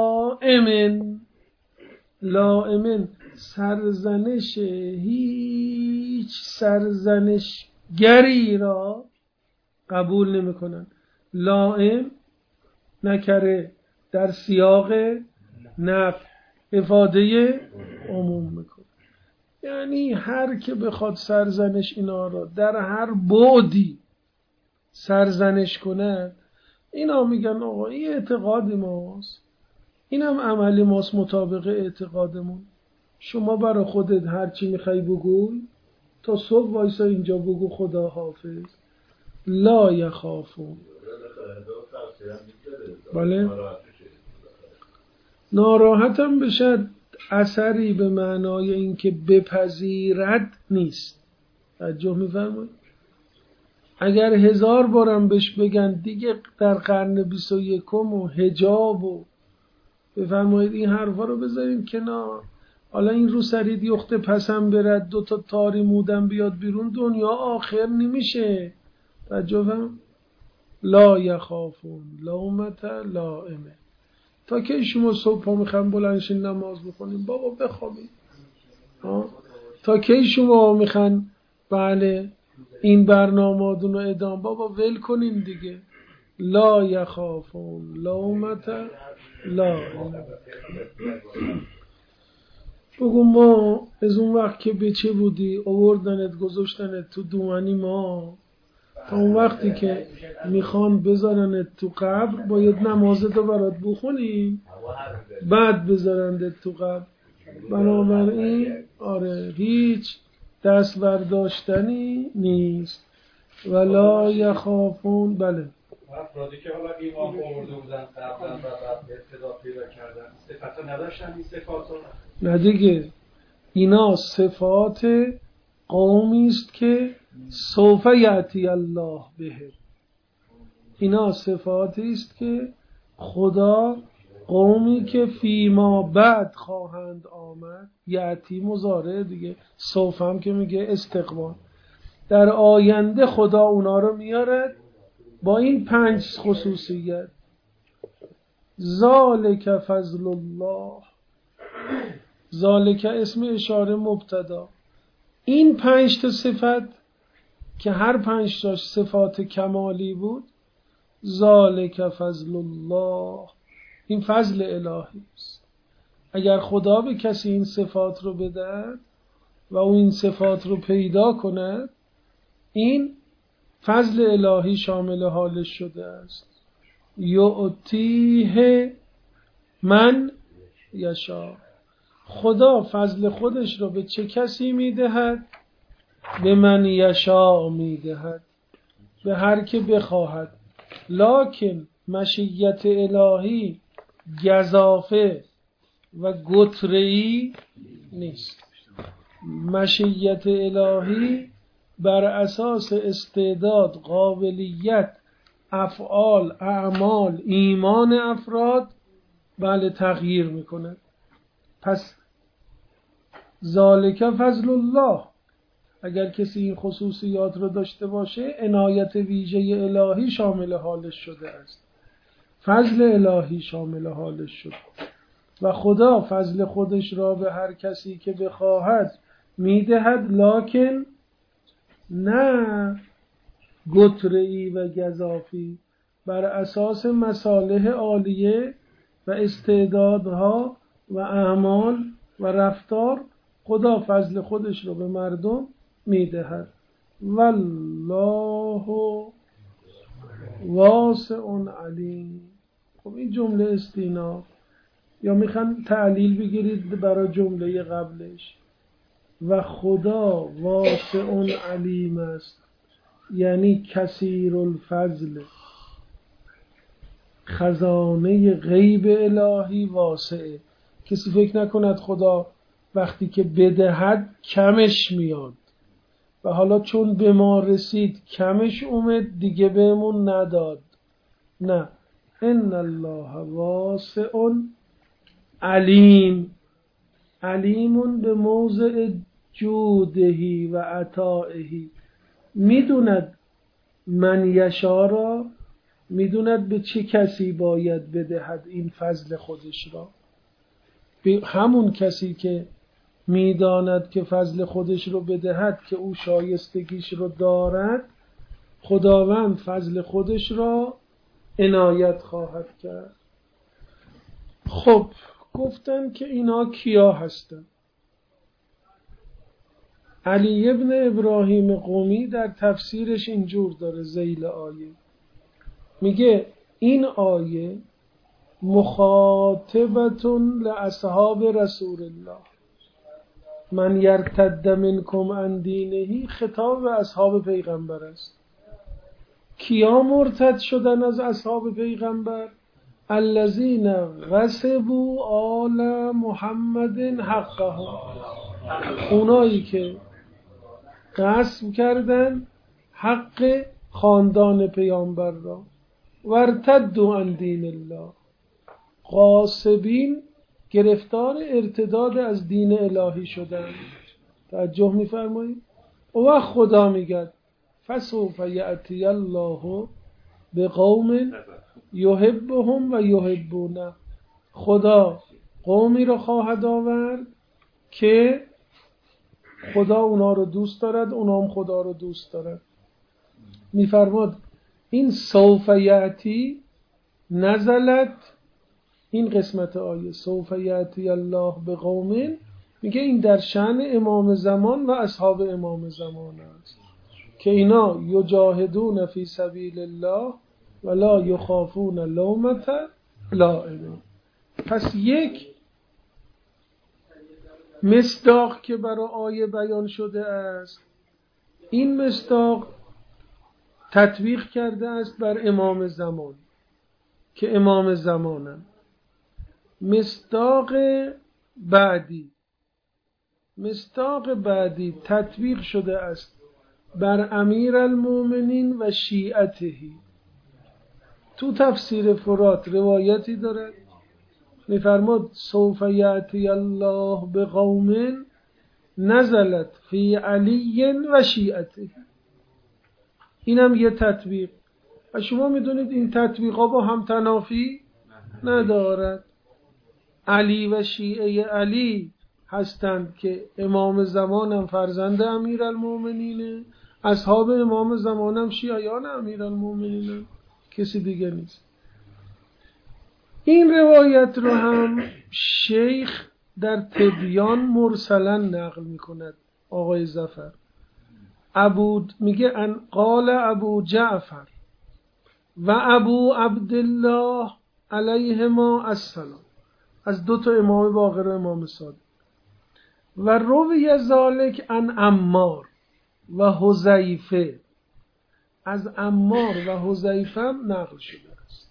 S1: لائمن سرزنش هیچ سرزنشگری را قبول نمی کنن. لائم نکره در سیاق نفی افاده عموم میکنه. یعنی هر که بخواد سرزنش اینا را در هر بعدی سرزنش کنه، اینا میگن آقا این اعتقاد ماست، اینم عملی ماست مطابق اعتقادمون. شما برای خودت هرچی میخوای بگوی، تا صبح وایسا اینجا بگو خدا حافظ. لا یخافون. بله ناراحتم بشد اثری به معنای اینکه بپذیرد نیست. توجه میفرمایید؟ اگر 1000 بارم بهش بگن دیگه در قرن 21 و حجاب و بفرمایید این حرفا رو بذاریم کنار، حالا این رو سرید یخته پسم برد 2 تا تاری مودم بیاد بیرون، دنیا آخر نمیشه. توجه. لا یخافون لومت لائمه. تا که شما صبح ها میخوام بلندشین نماز بخونیم بابا بخوابید، تا که شما میخوان بله این برنامه رو ادام بابا ول کنین دیگه. لا یخافون لومت لائمه. بگو ما از اون وقت که بچه بودی آوردنت گذاشتنت تو دومنی ما، تا اون وقتی که میخوان بذارنت تو قبر باید نمازتو برات بخونیم بعد بذارنت تو قبر. بنابراین آره هیچ دست برداشتنی نیست. ولا یخافون. بله
S3: افرادی که حالا ایمان آورده بودن قبلا و بعد ابتدا پیدا کردن صفات نداشتن، این صفات رو
S1: نه دیگه، اینا صفات قومی است که سوف یأتی الله به. اینا صفاتی است که خدا قومی که فیما بعد خواهند آمد، یعتی مضارع دیگه، سوف هم که میگه استقبال، در آینده خدا اونا رو میارد با این 5 خصوصیت. ذالک فضل الله، ذالک اسم اشاره مبتدا، این 5 تا صفت که هر 5 تا صفات کمالی بود، ذالک فضل الله، این فضل الهی است. اگر خدا به کسی این صفات رو بدهد و او این صفات رو پیدا کند، این فضل الهی شامل حالش شده است. یعطیه من یشاء، خدا فضل خودش رو به چه کسی میدهد؟ به من یشاء میدهد، به هر که بخواهد. لکن مشیت الهی گزافه و گتره‌ای نیست. مشیت الهی بر اساس استعداد، قابلیت، افعال، اعمال، ایمان افراد بله تغییر میکنه. پس ذالک فضل الله، اگر کسی این خصوصیات رو داشته باشه، عنایت ویژه الهی شامل حالش شده است، فضل الهی شامل حالش شده و خدا فضل خودش را به هر کسی که بخواهد میدهد، لکن نه گتره‌ای و گزافی، بر اساس مصالح عالیه و استعدادها و اعمال و رفتار خدا فضل خودش رو به مردم میدهد. والله واسع علیم. خب این جمله استیناف، یا میخوان تعلیل بگیرید برای جمله قبلش، و خدا واسع علیم است، یعنی کثیر الفضل، خزانه غیب الهی واسعه. کسی فکر نکند خدا وقتی که بدهد کمش میاد و حالا چون به ما رسید کمش اومد دیگه بهمون نداد. نه، ان الله واسع علیم، علیمون به موضع جودهی و عطائهی، میدوند من یشا را، میدوند به چه کسی باید بدهد این فضل خودش را. به همون کسی که میداند که فضل خودش رو بدهد که او شایستگیش رو دارد، خداوند فضل خودش را عنایت خواهد کرد. خب گفتن که اینا کیا هستن؟ علی ابن ابراهیم قمی در تفسیرش اینجور داره ذیل آیه، میگه این آیه مخاطبتون لاصحاب رسول الله، من یرتد منکم عن دینه، خطاب به اصحاب پیغمبر است. کیا مرتد شدن از اصحاب پیغمبر؟ الذین غصبوا آل محمد حقهم، اونایی که غصب کردن حق خاندان پیامبر را. وارتدوا عن دین الله، غاصبین گرفتار ارتداد از دین الهی شدن. توجه می‌فرمایید؟ و خدا میگه فسوف یأتی الله بقوم یحبهم و یحبونه، خدا قومی را خواهد آورد که خدا اونا رو دوست دارد، اونا هم خدا رو دوست دارد. میفرماد این سوف یأتی نزلت، این قسمت آیه سوف یأتی الله بقوم، میگه این در شأن امام زمان و اصحاب امام زمان است که اینا یجاهدون فی سبیل الله ولا یخافون لومة لائم. پس یک مصداق که برای آیه بیان شده است، این مصداق تطبیق کرده است بر امام زمان که امام زمانن. مصداق بعدی تطبیق شده است بر امیر المؤمنین و شیعته. تو تفسیر فرات روایتی داره میفرماد سوف یأتی الله بقوم نزلت فی علی و شیعته. اینم یه تطبیق. و شما میدونید این تطبیقا با هم تنافی ندارد. علی و شیعه علی هستند که امام زمانم فرزند امیرالمومنینه، اصحاب امام زمانم شیعیان امیرالمومنینه، کسی دیگه نیست. این روایت رو هم شیخ در تبیان مرسلا نقل میکند. آقای ظفر میگه ان قال ابو جعفر و ابو عبدالله علیهما السلام، از دو تا امام باقر و امام صادق، و روی ذالک ان عمار و حذیفه، از عمار و حذیفه هم نقل شده است،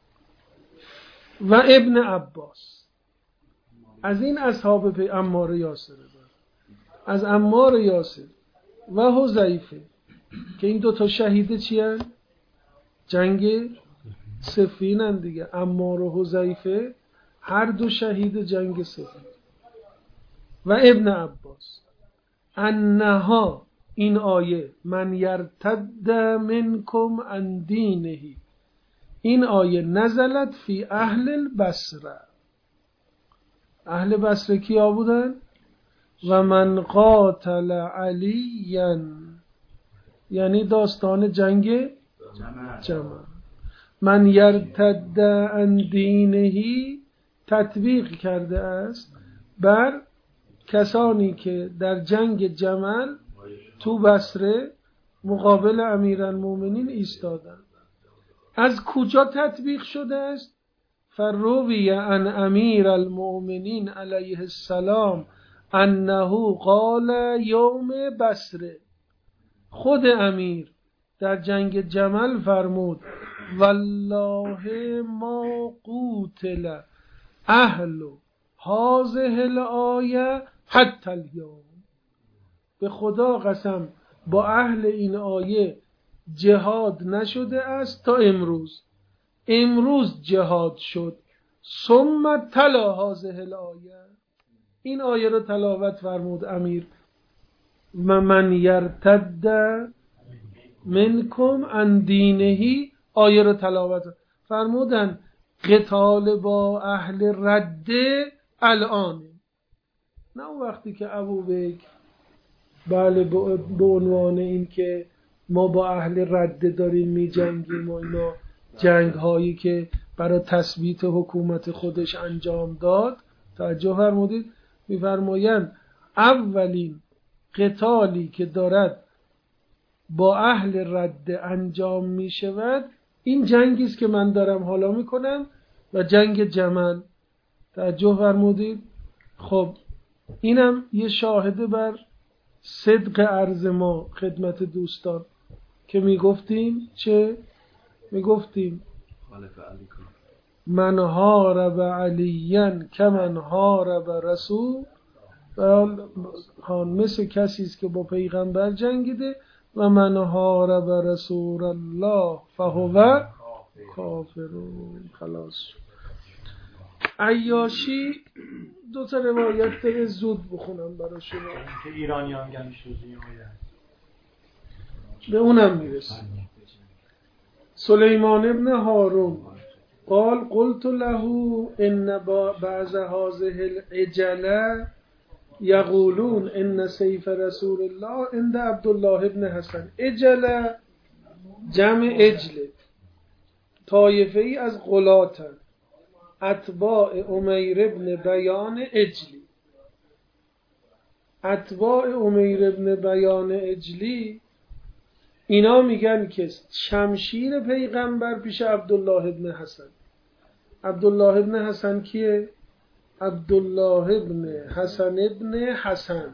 S1: و ابن عباس. از این اصحاب عمار یاسر، از عمار یاسر و حذیفه که این دو تا شهید چی هست؟ جنگ صفین هست دیگه. عمار و حذیفه هر دو شهید جنگ صفین. و ابن عباس انها، این آیه من یرتد منکم عن دینه، این آیه نزلت فی اهل البصره. اهل بصره کیا بودن؟ و من قاتل علیا، یعنی داستان جنگ جمل. من یرتد عن دینه تطبیق کرده است بر کسانی که در جنگ جمل تو بصره مقابل امیرالمومنین ایستادند. از کجا تطبیق شده است؟ فروی عن امیرالمومنین علیه السلام انه قال یوم بصره، خود امیر در جنگ جمل فرمود والله ما قوتل اهل هذه الآیه حتی اليوم، به خدا قسم با اهل این آیه جهاد نشده است تا امروز. امروز جهاد شد. ثم تلا هذه الآیه، این آیه رو تلاوت فرمود امیر. و من یرتد منکم عن دینه، آیه رو تلاوت فرمودن. قتال با اهل رد الان، نه اون وقتی که ابوبکر بله به عنوان این که ما با اهل رد داریم می جنگیم و اینا، جنگ هایی که برای تثبیت حکومت خودش انجام داد. توجه فرمودید؟ میفرمایند اولین قتالی که دارد با اهل رد انجام می شود این جنگی است که من دارم حالا می کنم و جنگ جمل. توجه فرمودید؟ خب اینم یه شاهده بر صدق عرض ما خدمت دوستان که میگفتیم چه؟ میگفتیم من هارب علیاً کمن هارب رسول، مثل کسی است که با پیغمبر جنگیده. و من هارب رسول الله فهو کافرون. خلاص. عیاشی دو تا روایت داره، زود بخونم برای شما
S3: که ایرانیان گنشوزی
S1: به اونم میرسیم. سلیمان ابن هارون قال قلت له ان بعض هذه العجله یقولون ان سیف رسول الله عند عبدالله ابن حسن. عجله جمع عجله، طایفه ای از غلاتن، اتباع امیر ابن بیان عجلی. اتباع امیر ابن بیان عجلی اینا میگن که شمشیر پیغمبر پیش عبدالله ابن حسن. عبدالله ابن حسن کیه؟ عبدالله ابن حسن ابن حسن،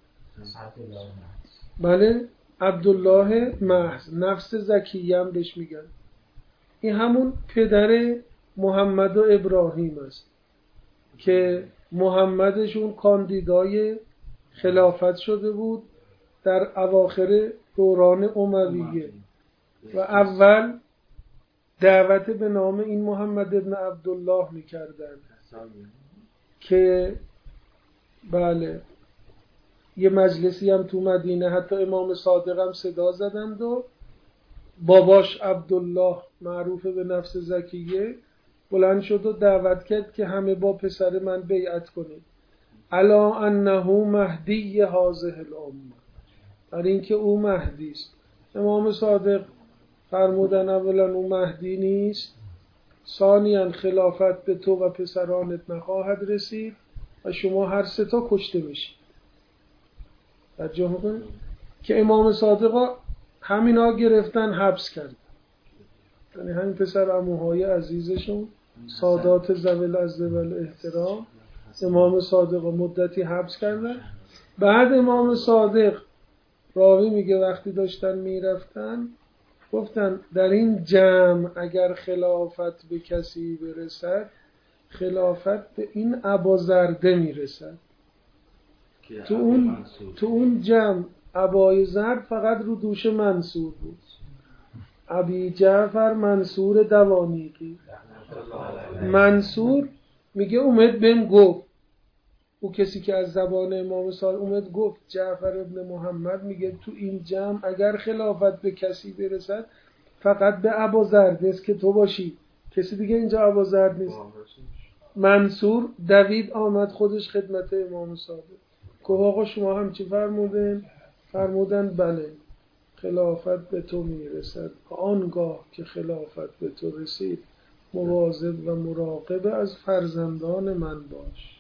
S1: بله، عبدالله محض، نفس زکیه هم بهش میگن. این همون پدر محمد و ابراهیم است که محمدشون کاندیدای خلافت شده بود در اواخر دوران امویه و اول دعوت به نام این محمد ابن عبدالله میکردن که بله یه مجلسی هم تو مدینه حتی امام صادق هم صدا زدند و باباش عبدالله معروف به نفس زکیه بلند شد و دعوت کرد که همه با پسر من بیعت کنید الا انه مهدی هذه الامه، برای اینکه او مهدی است. امام صادق فرمودن اولا او مهدی نیست، ثانیاً خلافت به تو و پسرانت نخواهد رسید و شما هر سه تا کشته میشید. توجه میکنید که امام صادق همینا گرفتن حبس کردن، یعنی همین پسر عموهای عزیزشون سادات ذوی العز و الاحترام امام صادق مدتی حبس کردن. بعد امام صادق راوی میگه وقتی داشتن میرفتن گفتن در این جمع اگر خلافت به کسی برسد خلافت به این ابازرده میرسد. تو اون جمع ابای زرد فقط رو دوش منصور بود، ابی جعفر منصور دوانیقی. منصور میگه اومد بهم گفت، او کسی که از زبان امام صادق اومد گفت جعفر ابن محمد میگه تو این جمع اگر خلافت به کسی برسد فقط به ابازرد است که تو باشی، کسی دیگه اینجا ابازرد نیست. منصور دوید آمد خودش خدمت امام صادق گفت آقا شما هم چی فرمودن؟ فرمودن بله خلافت به تو میرسد، آنگاه که خلافت به تو رسید مواظب و مراقب از فرزندان من باش.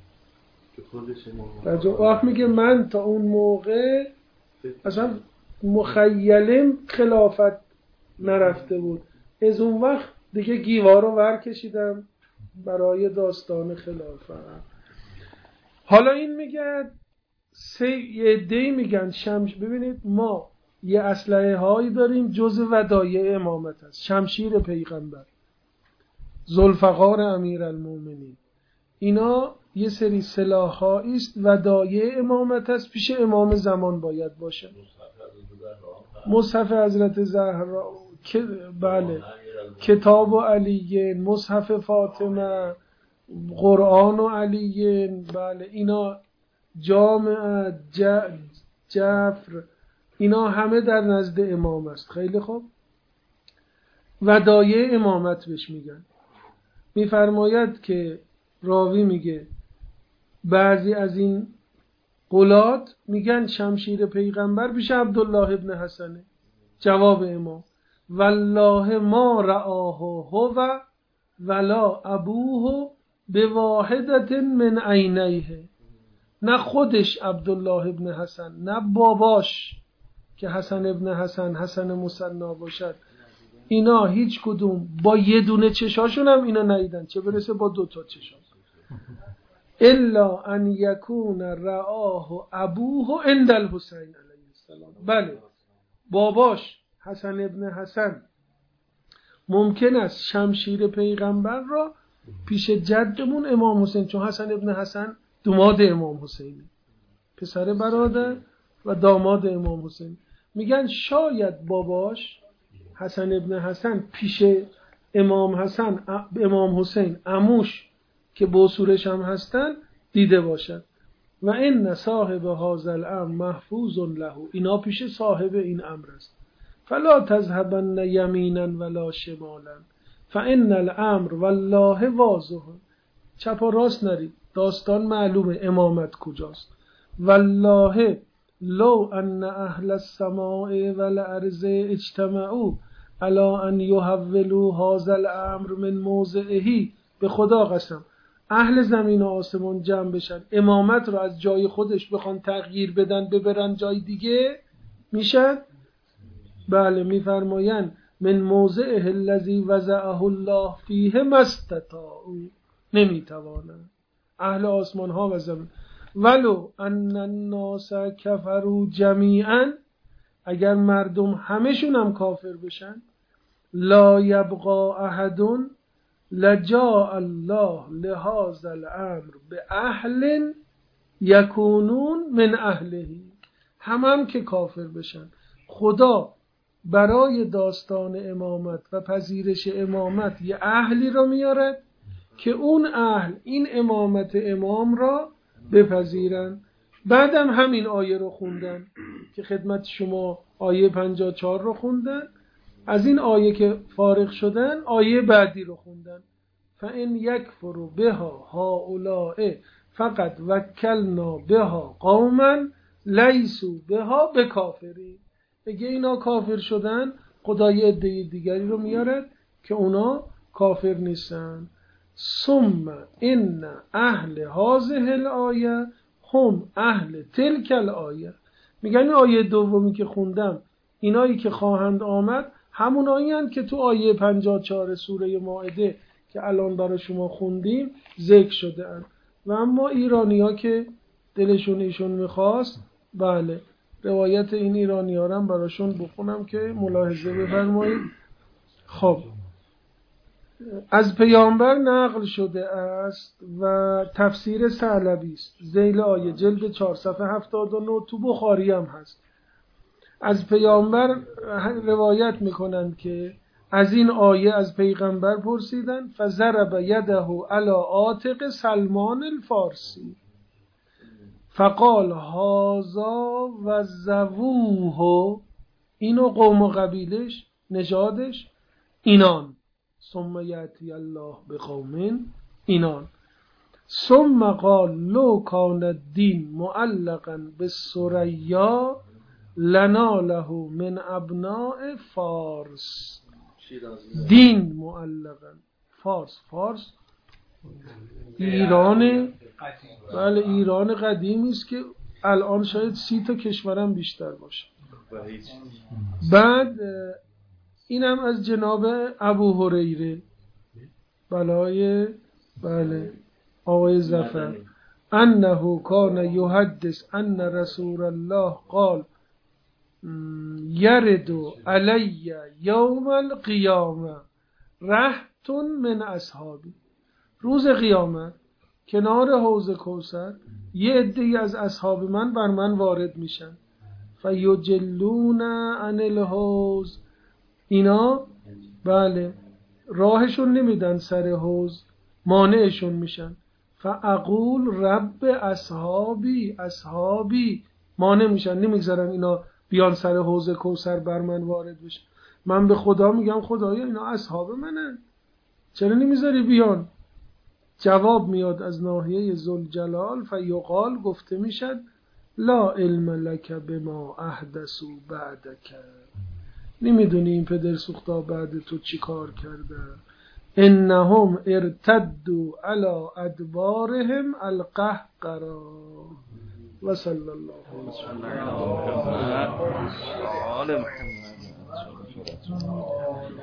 S1: وقت میگه من تا اون موقع اصلا مخیلم خلافت نرفته بود، از اون وقت دیگه گیوار رو ور کشیدم برای داستان خلافت. حالا این میگه یه عده‌ای میگن ببینید ما یه اسلحه هایی داریم جز ودایع امامت هست، شمشیر پیغمبر، ذوالفقار امیرالمومنین، اینا یه سری سلاح هایی است ودایع امامت هست، پیش امام زمان باید باشه. مصحف حضرت زهرا بله، کتاب و علیه، مصحف فاطمه، قرآن و علیه، بله اینا، جامع جفر، اینا همه در نزد امام است. خیلی خوب، ودایع امامت بهش میگن. میفرماید که راوی میگه بعضی از این قلات میگن شمشیر پیغمبر پیش عبدالله ابن حسنه. جواب امام والله ما رآه هو ولا ابوه بواحدت من عینیه، نه خودش عبدالله ابن حسن نه باباش که حسن ابن حسن حسن مثنا باشد، اینا هیچ کدوم با یه دونه چشاشون هم اینا ندیدن، چه برسه با دوتا چشاش. الا ان یکون رآه ابوه عند الحسین علیه السلام. بله باباش حسن ابن حسن ممکن است شمشیر پیغمبر را پیش جدمون امام حسین، چون حسن ابن حسن داماد امام حسین، پسر برادر و داماد امام حسین، میگن شاید باباش حسن ابن حسن پیش امام حسین عموش که بوسورش هم هستن دیده باشد. و این صاحب هذا الامر محفوظ له، اینا پیش صاحب این امر است. فلا تذهبن یمینا ولا شمالا فان الامر والله واضح. چپ و راست نرید، داستان معلومه امامت کجاست. والله لو ان اهل السماء والارض اجتمعوا على ان يحولوا هذا الامر من موضعه، به خدا قسم اهل زمین و آسمان جمع بشن امامت رو از جای خودش بخوان تغییر بدن ببرن جای دیگه میشن؟ بله میفرماین من موضعه الذی وضعه الله فیه ما استطاعوا، نمیتوانند اهل آسمان ها و زمین. ولو ان الناس کفروا جمیعا، اگر مردم همشون هم کافر بشن، لا یبقى احد لجاء الله لهذا الامر به اهل یکونون من اهله، هم که کافر بشن خدا برای داستان امامت و پذیرش امامت یه اهلی رو میارد که اون اهل این امامت امام را بپذیرن. بعدم همین آیه رو خوندن که خدمت شما آیه 54 رو خوندن. از این آیه که فارغ شدن آیه بعدی رو خوندن. فَإِنْ يَكْفُرُ بِهَا هَؤُلَاءِ فَقَدْ وَكَّلْنَا بِهَا قَوْمًا لَيْسُوا بِهَا بِکافرین. اگه اینا کافر شدن خدای عده دیگری رو میارد که اونا کافر نیستن. ثم ان اهل هذه الآیه هم اهل تلک الآیه. میگن آیه دومی که خوندم اینایی که خواهند آمد همون آیه‌اند که تو آیه 54 سوره مائده که الان برای شما خوندیم ذکر شده اند. و اما ایرانی‌ها که دلشون ایشون میخواست، بله روایت این ایرانی‌ها رو هم براشون بخونم که ملاحظه بفرمایید. خب از پیامبر نقل شده است و تفسیر ثعلبی است، ذیل آیه جلد 4 صفحه 79 تو بخاری هم هست. از پیامبر روایت میکنند که از این آیه از پیغمبر پرسیدن فضرب یده علی عاتق سلمان الفارسی فقال هذا و زووه، اینو قوم و قبیلش نژادش اینان، ثم یأتی الله بقوم اینان، ثم قال لو کان الدین معلقا بالثریا لناله من ابناء فارس. دین معلقا فارس ایران، بله ایران قدیمی است که الان شاید 30 تا کشورم بیشتر باشه. بعد اینم از جناب ابو هریره بله آقای ظفر انه کان یحدث ان رسول الله قال یرد علی یوم القیامه رهط من اصحابی. روز قیامت کنار حوض کوثر یه عده‌ای از اصحاب من بر من وارد میشن. فیجلون عن الحوض، اینا بله راهشون نمیدن سر حوض، مانعشون میشن. فاقول رب اصحابی مانع میشن، نمیگذارن اینا بیان سر حوض کوثر بر من وارد بشن. من به خدا میگم خدایا اینا اصحاب منن، چرا نمیذاری بیان؟ جواب میاد از ناحیه ذوالجلال فیقال، گفته میشد لا علم لک بما احدثوا بعدک، نمیدونی این پدر سوختا بعد تو چی کار کرده. انهم ارتدوا علی ادبارهم القهقرا و صلی الله علیه و